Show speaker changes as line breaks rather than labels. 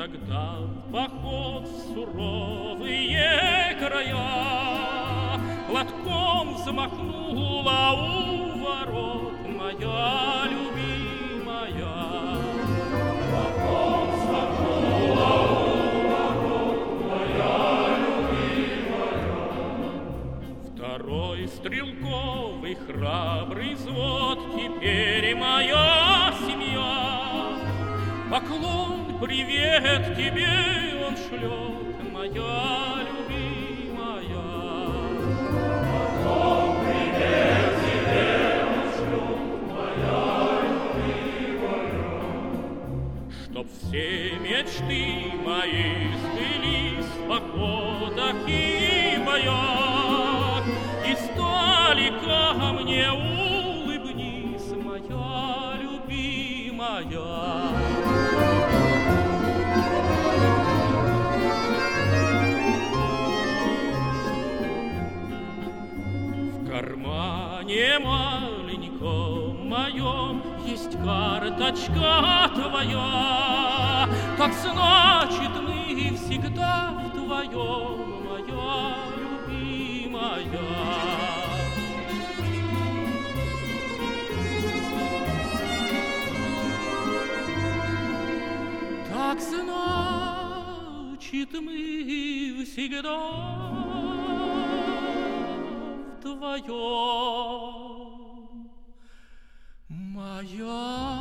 тогда в поход в суровые края платком взмахнула у ворот моя любимая. Платком взмахнула у ворот моя любимая. Второй стрелковый храбрый взвод теперь моя семья. Поклон, привет тебе он шлет, моя любимая. Поклон, привет тебе он шлет, моя любимая. Чтоб все мечты мои сбылись в походах и боях, и стали ко мне улыбнись, моя любимая. В кармане маленьком моем есть карточка твоя. Так значит, мы всегда вдвоем, моя любимая. Так значит, мы всегда вдвоем, моя